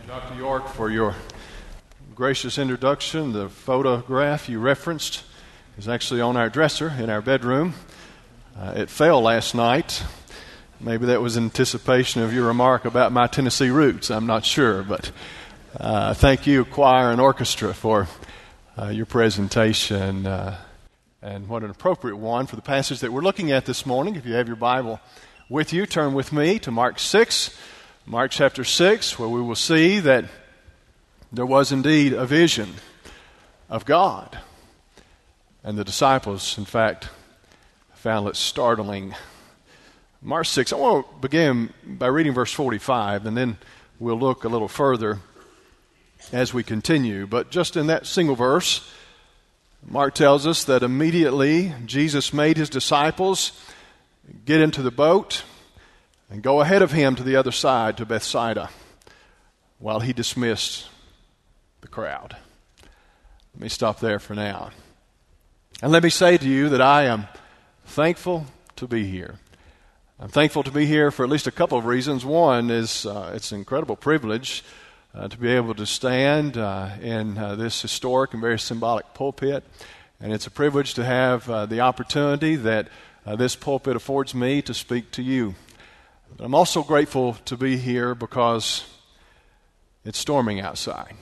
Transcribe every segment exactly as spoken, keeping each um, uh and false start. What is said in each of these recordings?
Doctor York, for your gracious introduction. The photograph you referenced is actually on our dresser in our bedroom. Uh, it fell last night. Maybe that was in anticipation of your remark about my Tennessee roots. I'm not sure, but uh, thank you, choir and orchestra, for uh, your presentation. Uh, and what an appropriate one for the passage that we're looking at this morning. If you have your Bible with you, turn with me to Mark six. Mark chapter six, where we will see that there was indeed a vision of God. And the disciples, in fact, found it startling. Mark six, I want to begin by reading verse forty-five, and then we'll look a little further as we continue. But just in that single verse, Mark tells us that immediately Jesus made his disciples get into the boat and go ahead of him to the other side, to Bethsaida, while he dismissed the crowd. Let me stop there for now. And let me say to you that I am thankful to be here. I'm thankful to be here for at least a couple of reasons. One is uh, it's an incredible privilege uh, to be able to stand uh, in uh, this historic and very symbolic pulpit. And it's a privilege to have uh, the opportunity that uh, this pulpit affords me to speak to you. But I'm also grateful to be here because it's storming outside.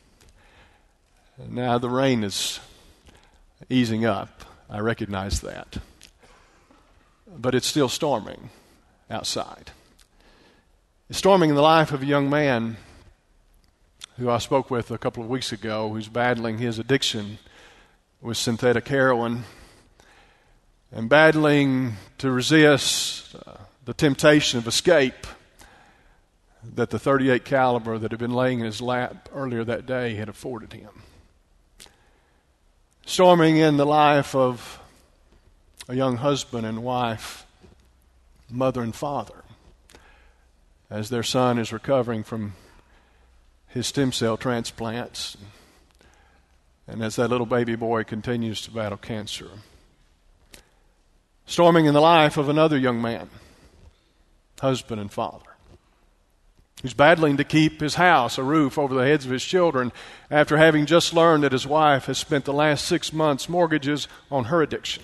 Now the rain is easing up. I recognize that. But it's still storming outside. It's storming in the life of a young man who I spoke with a couple of weeks ago, who's battling his addiction with synthetic heroin and battling to resist uh, the temptation of escape that the thirty-eight caliber that had been laying in his lap earlier that day had afforded him. Storming in the life of a young husband and wife, mother and father, as their son is recovering from his stem cell transplants, and as that little baby boy continues to battle cancer. Storming in the life of another young man, husband and father, who's battling to keep his house, a roof over the heads of his children, after having just learned that his wife has spent the last six months mortgages on her addiction.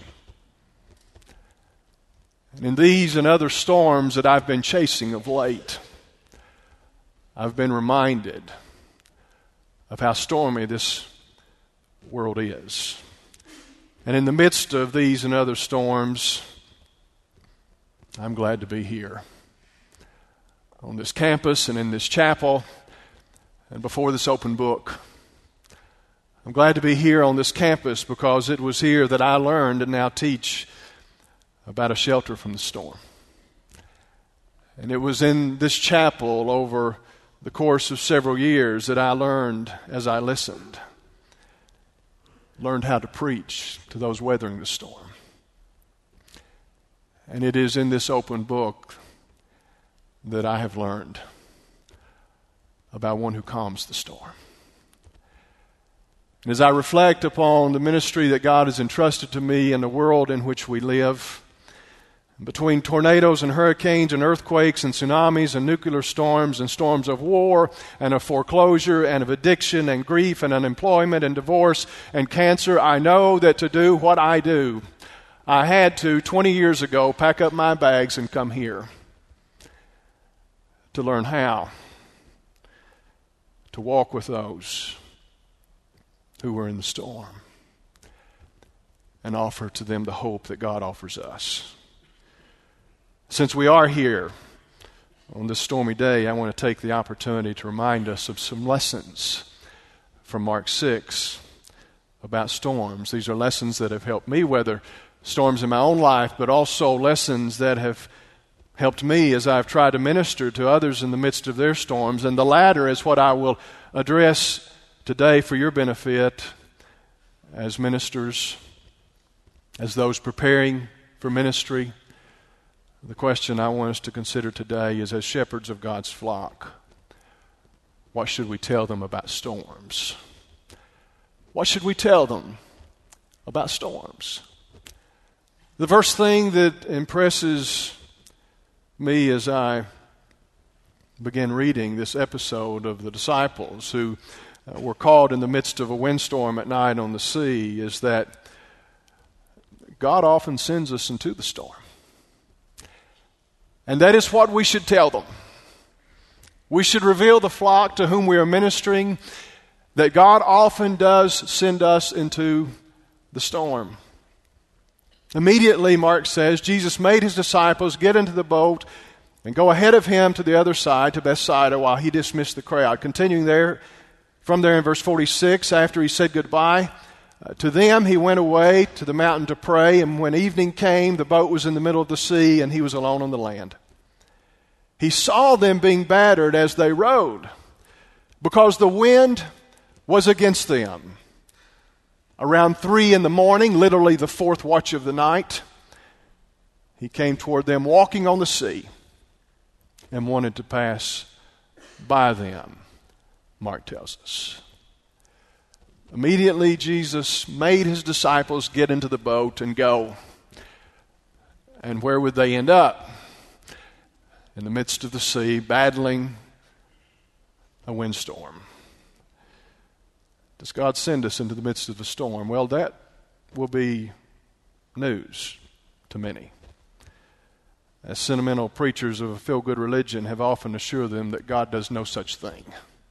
And in these and other storms that I've been chasing of late, I've been reminded of how stormy this world is. And in the midst of these and other storms, I'm glad to be here on this campus and in this chapel and before this open book. I'm glad to be here on this campus because it was here that I learned and now teach about a shelter from the storm. And it was in this chapel over the course of several years that I learned as I listened, learned how to preach to those weathering the storm. And it is in this open book that I have learned about one who calms the storm. And as I reflect upon the ministry that God has entrusted to me in the world in which we live, between tornadoes and hurricanes and earthquakes and tsunamis and nuclear storms and storms of war and of foreclosure and of addiction and grief and unemployment and divorce and cancer, I know that to do what I do, I had to, twenty years ago, pack up my bags and come here to learn how to walk with those who were in the storm and offer to them the hope that God offers us. Since we are here on this stormy day, I want to take the opportunity to remind us of some lessons from Mark six about storms. These are lessons that have helped me weather storms in my own life, but also lessons that have helped me as I've tried to minister to others in the midst of their storms. And the latter is what I will address today for your benefit as ministers, as those preparing for ministry. The question I want us to consider today is, as shepherds of God's flock, what should we tell them about storms? What should we tell them about storms? The first thing that impresses me as I begin reading this episode of the disciples who uh, were caught in the midst of a windstorm at night on the sea is that God often sends us into the storm. And that is what we should tell them. We should reveal the flock to whom we are ministering that God often does send us into the storm. Immediately, Mark says, Jesus made his disciples get into the boat and go ahead of him to the other side, to Bethsaida, while he dismissed the crowd. Continuing there, from there in verse forty-six, after he said goodbye uh, to them, he went away to the mountain to pray, and when evening came, the boat was in the middle of the sea, and he was alone on the land. He saw them being battered as they rowed, because the wind was against them. Around three in the morning, literally the fourth watch of the night, he came toward them walking on the sea and wanted to pass by them, Mark tells us. Immediately, Jesus made his disciples get into the boat and go. And where would they end up? In the midst of the sea, battling a windstorm. Does God send us into the midst of the storm? Well, that will be news to many. As sentimental preachers of a feel-good religion have often assured them that God does no such thing.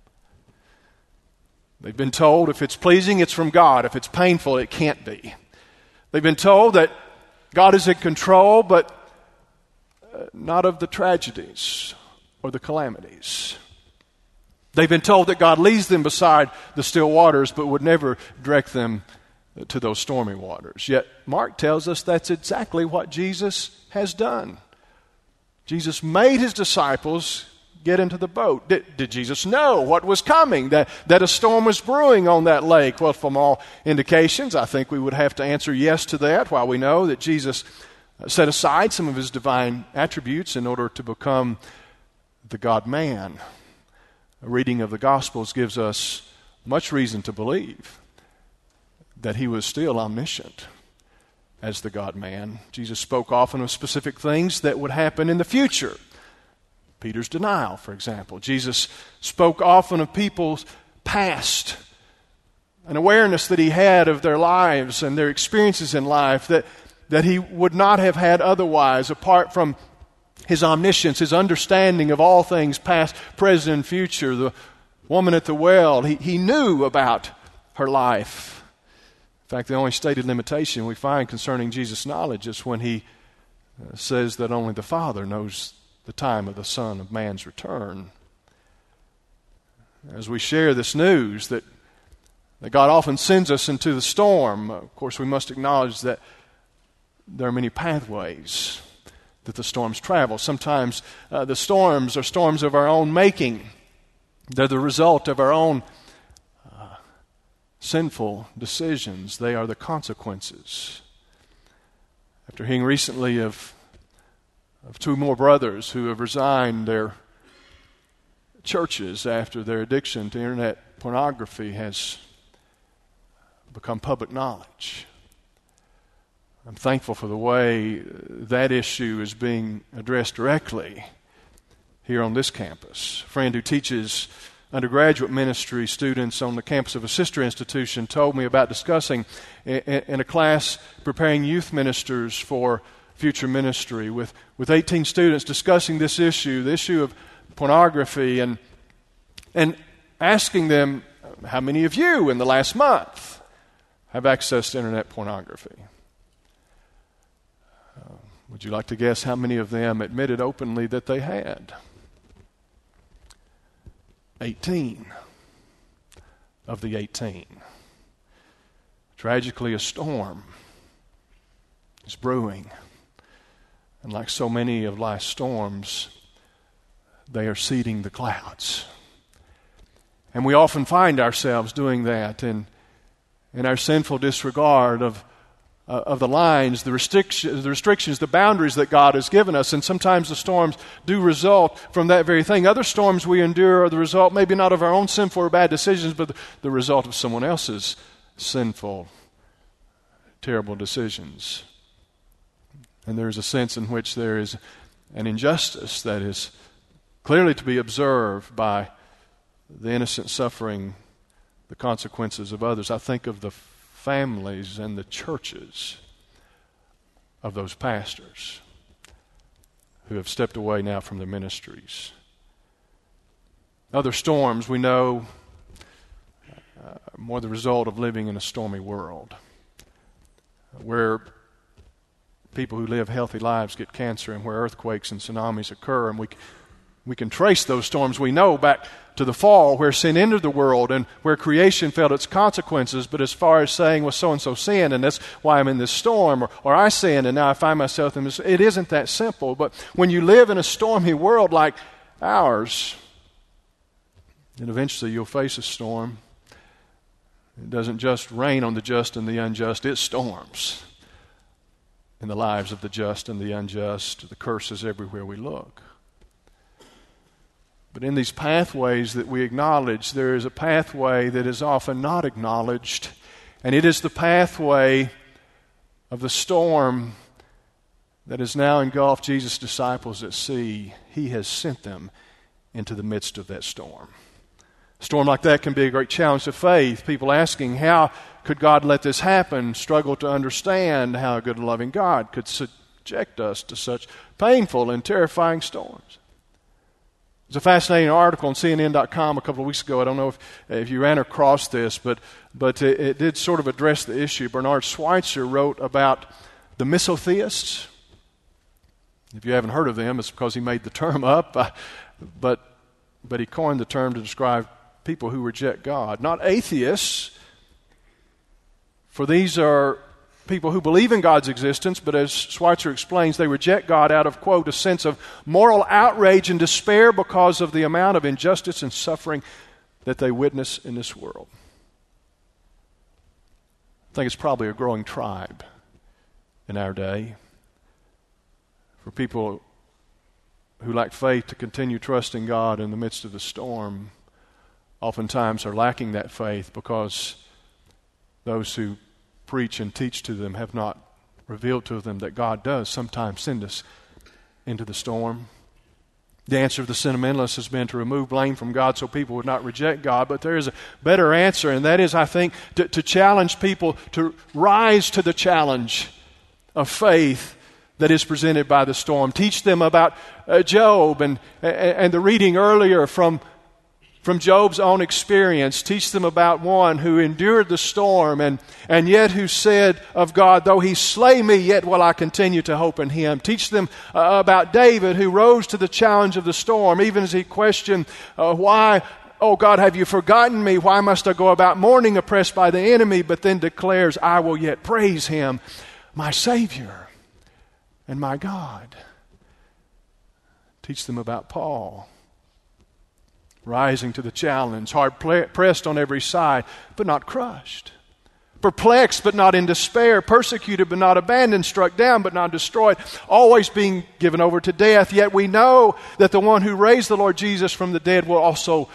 They've been told if it's pleasing, it's from God. If it's painful, it can't be. They've been told that God is in control, but not of the tragedies or the calamities. They've been told that God leads them beside the still waters, but would never direct them to those stormy waters. Yet Mark tells us that's exactly what Jesus has done. Jesus made his disciples get into the boat. Did, did Jesus know what was coming, that, that a storm was brewing on that lake? Well, from all indications, I think we would have to answer yes to that, while we know that Jesus set aside some of his divine attributes in order to become the God-man. A reading of the Gospels gives us much reason to believe that he was still omniscient as the God-man. Jesus spoke often of specific things that would happen in the future. Peter's denial, for example. Jesus spoke often of people's past, an awareness that he had of their lives and their experiences in life that, that he would not have had otherwise apart from his omniscience, his understanding of all things past, present, and future. The woman at the well, he, he knew about her life. In fact, the only stated limitation we find concerning Jesus' knowledge is when he uh, says that only the Father knows the time of the Son of Man's return. As we share this news that, that God often sends us into the storm, of course we must acknowledge that there are many pathways that the storms travel. Sometimes uh, the storms are storms of our own making. They're the result of our own uh, sinful decisions. They are the consequences. After hearing recently of, of two more brothers who have resigned their churches after their addiction to internet pornography has become public knowledge, I'm thankful for the way that issue is being addressed directly here on this campus. A friend who teaches undergraduate ministry students on the campus of a sister institution told me about discussing in a class preparing youth ministers for future ministry with, with eighteen students discussing this issue, the issue of pornography, and, and asking them, how many of you in the last month have access to internet pornography? Uh, would you like to guess how many of them admitted openly that they had? eighteen of the eighteen. Tragically, a storm is brewing. And like so many of life's storms, they are seeding the clouds. And we often find ourselves doing that in, in our sinful disregard of Uh, of the lines, the restrictions, the restrictions, the boundaries that God has given us. And sometimes the storms do result from that very thing. Other storms we endure are the result, maybe not of our own sinful or bad decisions, but the result of someone else's sinful, terrible decisions. And there is a sense in which there is an injustice that is clearly to be observed by the innocent suffering, the consequences of others. I think of the families and the churches of those pastors who have stepped away now from their ministries. Other storms we know uh, more the result of living in a stormy world where people who live healthy lives get cancer and where earthquakes and tsunamis occur. And we, we can trace those storms, we know, back to the fall where sin entered the world and where creation felt its consequences. But as far as saying, well, so-and-so sinned and that's why I'm in this storm, or, or I sinned and now I find myself in this, it isn't that simple. But when you live in a stormy world like ours, then eventually you'll face a storm. It doesn't just rain on the just and the unjust, it storms in the lives of the just and the unjust, the curses everywhere we look. But in these pathways that we acknowledge, there is a pathway that is often not acknowledged, and it is the pathway of the storm that has now engulfed Jesus' disciples at sea. He has sent them into the midst of that storm. A storm like that can be a great challenge to faith. People asking, how could God let this happen? Struggle to understand how a good and loving God could subject us to such painful and terrifying storms. There's a fascinating article on C N N dot com a couple of weeks ago. I don't know if, if you ran across this, but, but it, it did sort of address the issue. Bernard Schweitzer wrote about the misotheists. If you haven't heard of them, it's because he made the term up, uh, but, but he coined the term to describe people who reject God. Not atheists, for these are people who believe in God's existence, but as Schweitzer explains, they reject God out of, quote, a sense of moral outrage and despair because of the amount of injustice and suffering that they witness in this world. I think it's probably a growing tribe in our day for people who lack faith to continue trusting God in the midst of the storm. Oftentimes are lacking that faith because those who preach and teach to them have not revealed to them that God does sometimes send us into the storm. The answer of the sentimentalists has been to remove blame from God so people would not reject God, but there is a better answer, and that is, I think, to, to challenge people to rise to the challenge of faith that is presented by the storm. Teach them about uh, Job and, and, and the reading earlier from From Job's own experience. Teach them about one who endured the storm and, and yet who said of God, though he slay me, yet will I continue to hope in him. Teach them uh, about David who rose to the challenge of the storm, even as he questioned, uh, why, oh God, have you forgotten me? Why must I go about mourning, oppressed by the enemy? But then declares, I will yet praise him, my Savior and my God. Teach them about Paul, rising to the challenge, hard pressed on every side, but not crushed. Perplexed, but not in despair. Persecuted, but not abandoned. Struck down, but not destroyed. Always being given over to death. Yet we know that the one who raised the Lord Jesus from the dead will also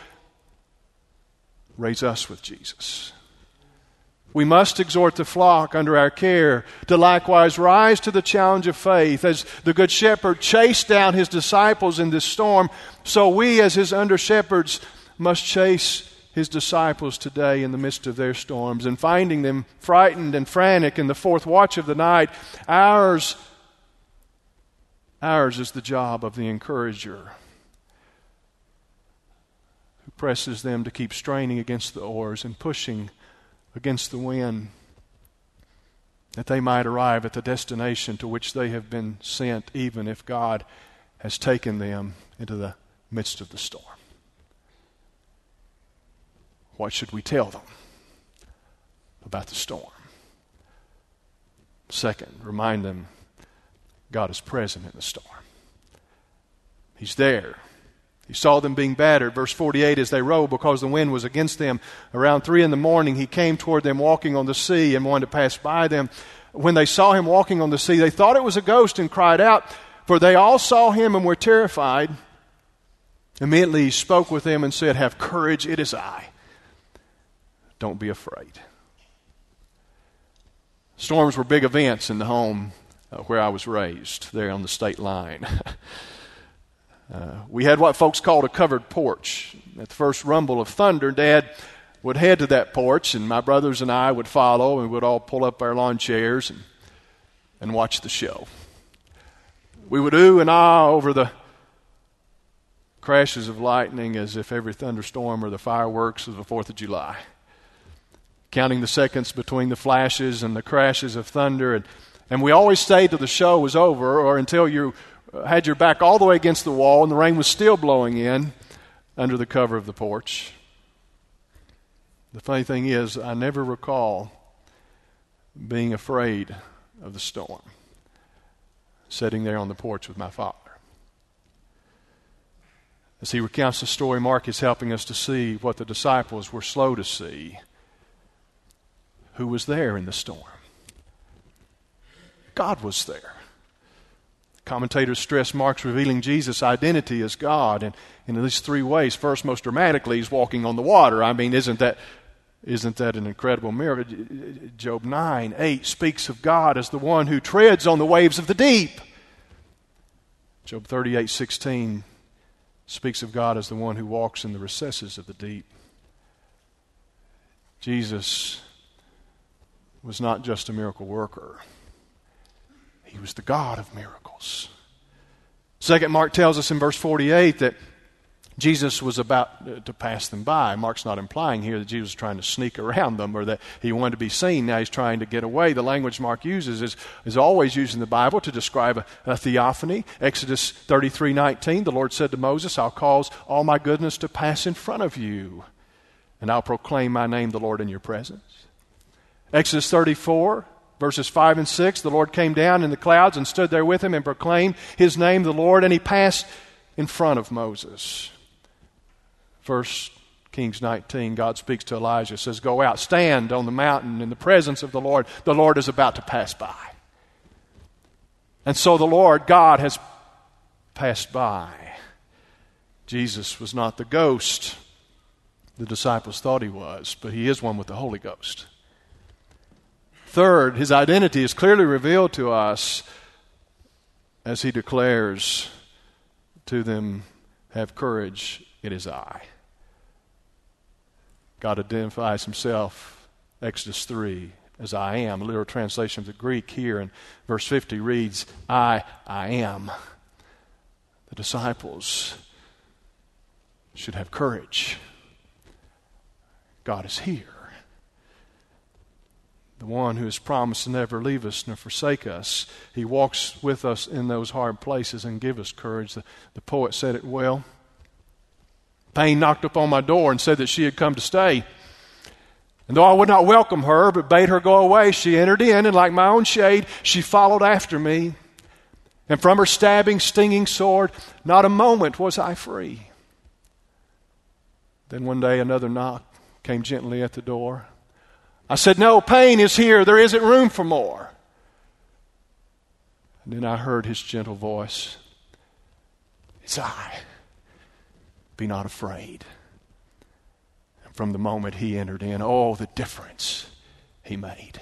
raise us with Jesus. We must exhort the flock under our care to likewise rise to the challenge of faith. As the Good Shepherd chased down his disciples in this storm, so we as his under-shepherds must chase his disciples today in the midst of their storms. And finding them frightened and frantic in the fourth watch of the night, ours, ours is the job of the encourager who presses them to keep straining against the oars and pushing against the wind, that they might arrive at the destination to which they have been sent, even if God has taken them into the midst of the storm. What should we tell them about the storm? Second, remind them God is present in the storm. He's there. He saw them being battered. Verse forty-eight, as they rowed, because the wind was against them, around three in the morning, he came toward them walking on the sea and wanted to pass by them. When they saw him walking on the sea, they thought it was a ghost and cried out, for they all saw him and were terrified. Immediately he spoke with them and said, have courage, it is I. Don't be afraid. Storms were big events in the home uh, where I was raised, there on the state line. Uh, we had what folks called a covered porch. At the first rumble of thunder, Dad would head to that porch, and my brothers and I would follow, and we'd all pull up our lawn chairs and, and watch the show. We would ooh and ah over the crashes of lightning as if every thunderstorm or the fireworks of the fourth of July. Counting the seconds between the flashes and the crashes of thunder. And, and we always stayed till the show was over or until you had your back all the way against the wall and the rain was still blowing in under the cover of the porch. The funny thing is, I never recall being afraid of the storm, sitting there on the porch with my father. As he recounts the story, Mark is helping us to see what the disciples were slow to see. Who was there in the storm? God was there. Commentators stress Mark's revealing Jesus' identity as God in, in at least three ways. First, most dramatically, he's walking on the water. I mean, isn't that isn't that an incredible miracle? Job nine eight speaks of God as the one who treads on the waves of the deep. Job thirty-eight sixteen speaks of God as the one who walks in the recesses of the deep. Jesus was not just a miracle worker. He was the God of miracles. Second, Mark tells us in verse forty-eight that Jesus was about to pass them by. Mark's not implying here that Jesus was trying to sneak around them or that he wanted to be seen. Now he's trying to get away. The language Mark uses is, is always used in the Bible to describe a, a theophany. Exodus thirty-three nineteen, the Lord said to Moses, I'll cause all my goodness to pass in front of you, and I'll proclaim my name, the Lord, in your presence. Exodus thirty-four, verses five and six, the Lord came down in the clouds and stood there with him and proclaimed his name, the Lord, and he passed in front of Moses. First Kings nineteen, God speaks to Elijah, says, go out, stand on the mountain in the presence of the Lord. The Lord is about to pass by. And so the Lord, God, has passed by. Jesus was not the ghost the disciples thought he was, but he is one with the Holy Ghost. Third, his identity is clearly revealed to us as he declares to them, have courage, it is I. God identifies himself, Exodus three, as I am. A literal translation of the Greek here in verse fifty reads, I, I am. The disciples should have courage. God is here. The one who has promised to never leave us nor forsake us. He walks with us in those hard places and gives us courage. The, the poet said it well. Pain knocked upon my door and said that she had come to stay. And though I would not welcome her, but bade her go away, she entered in, and like my own shade, she followed after me. And from her stabbing, stinging sword, not a moment was I free. Then one day another knock came gently at the door. I said, no, pain is here. There isn't room for more. And then I heard his gentle voice. It's I. Be not afraid. And from the moment he entered in, oh, the difference he made.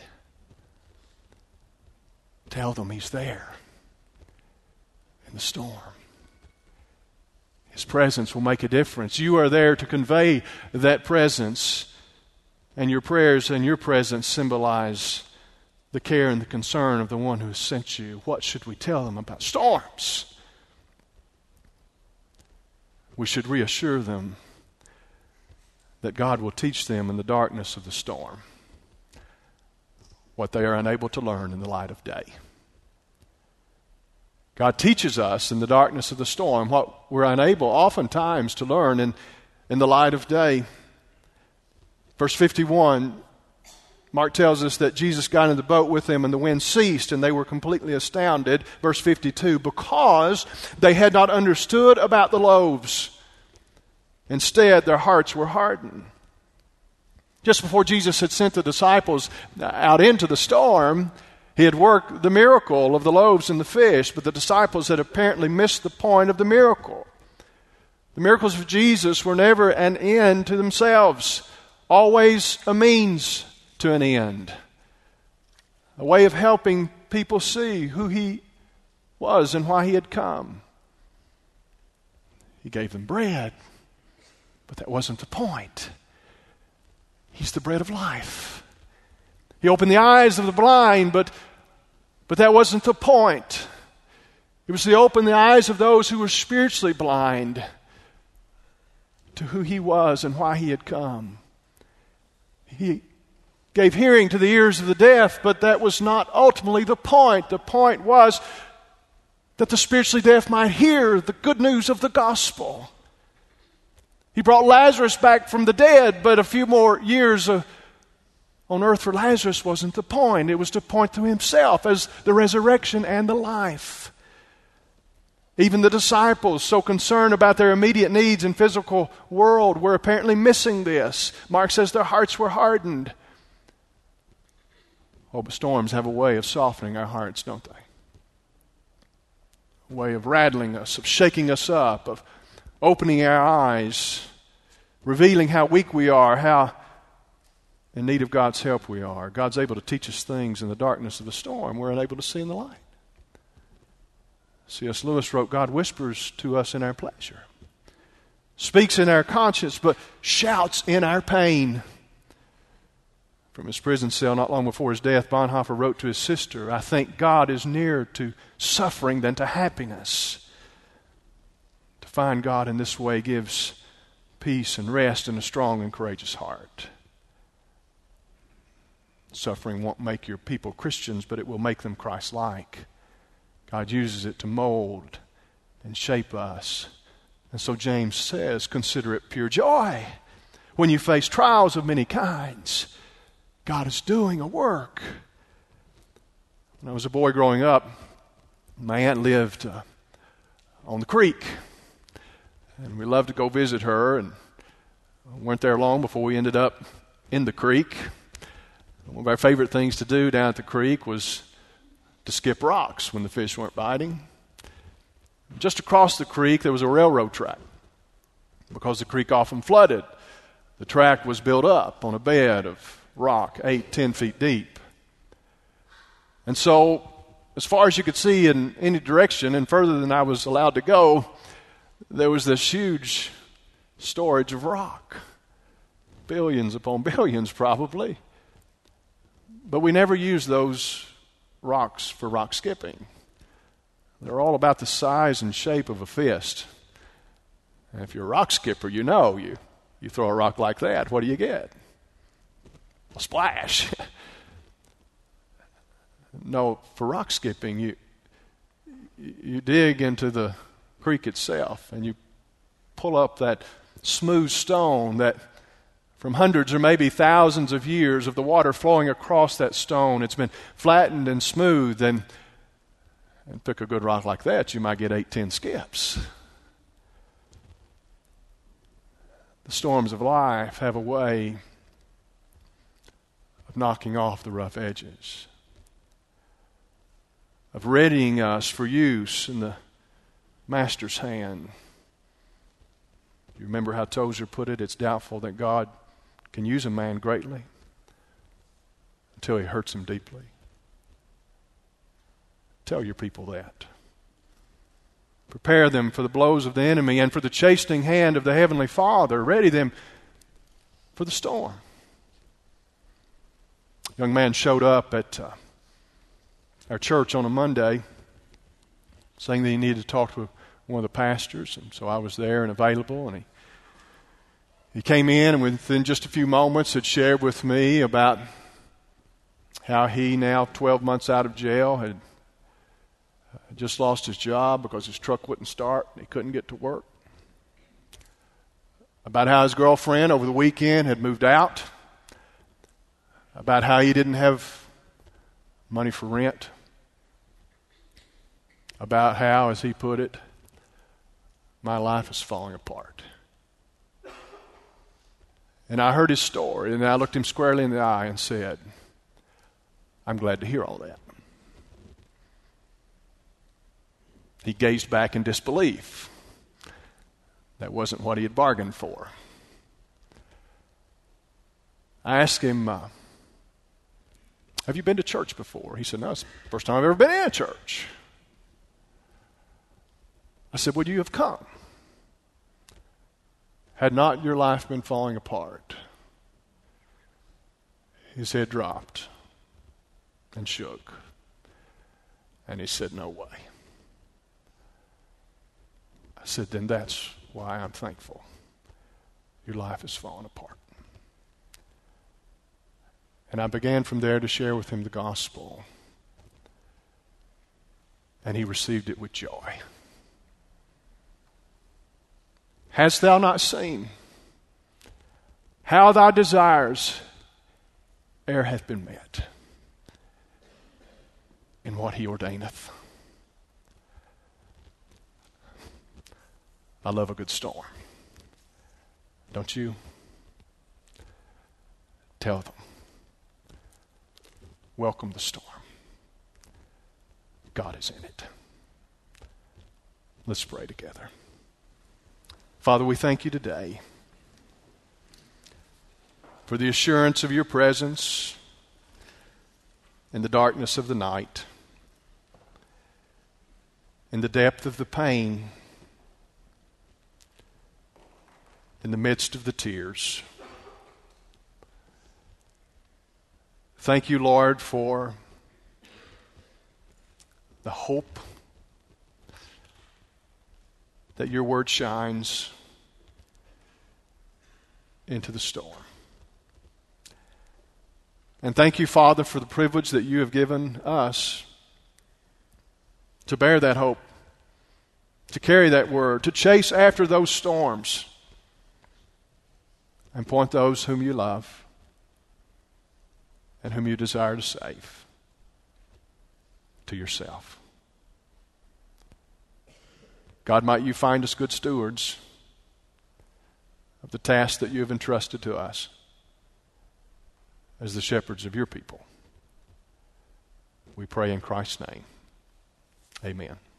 Tell them he's there in the storm. His presence will make a difference. You are there to convey that presence, and your prayers and your presence symbolize the care and the concern of the one who has sent you. What should we tell them about storms? We should reassure them that God will teach them in the darkness of the storm what they are unable to learn in the light of day. God teaches us in the darkness of the storm what we're unable oftentimes to learn in, in the light of day. Verse fifty-one, Mark tells us that Jesus got in the boat with them and the wind ceased and they were completely astounded. Verse fifty-two, because they had not understood about the loaves. Instead, their hearts were hardened. Just before Jesus had sent the disciples out into the storm, he had worked the miracle of the loaves and the fish, but the disciples had apparently missed the point of the miracle. The miracles of Jesus were never an end to themselves, always a means to an end, a way of helping people see who he was and why he had come. He gave them bread, but that wasn't the point. He's the bread of life. He opened the eyes of the blind, but, but that wasn't the point. It was to open the eyes of those who were spiritually blind to who He was and why He had come. He gave hearing to the ears of the deaf, but that was not ultimately the point. The point was that the spiritually deaf might hear the good news of the gospel. He brought Lazarus back from the dead, but a few more years of, on earth for Lazarus wasn't the point. It was to point to Himself as the resurrection and the life. Even the disciples, so concerned about their immediate needs in physical world, were apparently missing this. Mark says their hearts were hardened. Oh, but storms have a way of softening our hearts, don't they? A way of rattling us, of shaking us up, of opening our eyes, revealing how weak we are, how in need of God's help we are. God's able to teach us things in the darkness of the storm we're unable to see in the light. C S Lewis wrote, God whispers to us in our pleasure, speaks in our conscience, but shouts in our pain. From his prison cell not long before his death, Bonhoeffer wrote to his sister, I think God is nearer to suffering than to happiness. To find God in this way gives peace and rest in a strong and courageous heart. Suffering won't make your people Christians, but it will make them Christ-like. God uses it to mold and shape us. And so James says, consider it pure joy when you face trials of many kinds. God is doing a work. When I was a boy growing up, my aunt lived uh, on the creek. And we loved to go visit her, and weren't there long before we ended up in the creek. One of our favorite things to do down at the creek was to skip rocks when the fish weren't biting. Just across the creek, there was a railroad track. Because the creek often flooded, the track was built up on a bed of rock, eight, ten feet deep. And so, as far as you could see in any direction, and further than I was allowed to go, there was this huge storage of rock. Billions upon billions, probably. But we never used those rocks for rock skipping. They're all about the size and shape of a fist. And if you're a rock skipper, you know you, you throw a rock like that, what do you get? A splash. No, for rock skipping, you you dig into the creek itself and you pull up that smooth stone that from hundreds or maybe thousands of years of the water flowing across that stone, it's been flattened and smooth, and, and pick a good rock like that, you might get eight, ten skips. The storms of life have a way of knocking off the rough edges, of readying us for use in the Master's hand. You remember how Tozer put it? It's doubtful that God can use a man greatly until he hurts him deeply. Tell your people that. Prepare them for the blows of the enemy and for the chastening hand of the Heavenly Father. Ready them for the storm. A young man showed up at uh, our church on a Monday saying that he needed to talk to one of the pastors, and so I was there and available, and he He came in and within just a few moments had shared with me about how he, now twelve months out of jail, had just lost his job because his truck wouldn't start and he couldn't get to work. About how his girlfriend over the weekend had moved out. About how he didn't have money for rent. About how, as he put it, my life is falling apart. And I heard his story, and I looked him squarely in the eye and said, I'm glad to hear all that. He gazed back in disbelief. That wasn't what he had bargained for. I asked him, uh, have you been to church before? He said, no, it's the first time I've ever been in a church. I said, would you have come? had not your life been falling apart. His head dropped and shook. And he said, no way. I said, then that's why I'm thankful. Your life has fallen apart. And I began from there to share with him the gospel. And he received it with joy. Hast thou not seen how thy desires ere hath been met in what he ordaineth? I love a good storm. Don't you? Tell them. Welcome the storm. God is in it. Let's pray together. Father, we thank you today for the assurance of your presence in the darkness of the night, in the depth of the pain, in the midst of the tears. Thank you, Lord, for the hope that your word shines into the storm. And thank you, Father, for the privilege that you have given us to bear that hope, to carry that word, to chase after those storms and point those whom you love and whom you desire to save to yourself. God, might you find us good stewards of the task that you have entrusted to us as the shepherds of your people. We pray in Christ's name. Amen.